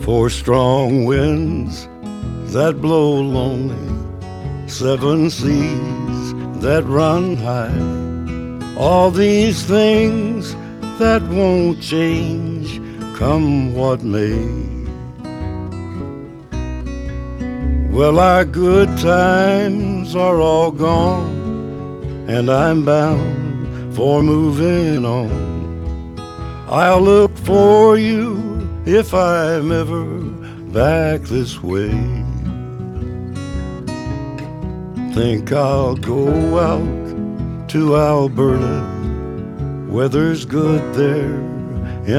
Four strong winds that blow lonely, seven seas that run high, all these things that won't change come what may. Well, our good times are all gone, and I'm bound for moving on. I'll look for you if I'm ever back this way. Think I'll go out to Alberta. Weather's good there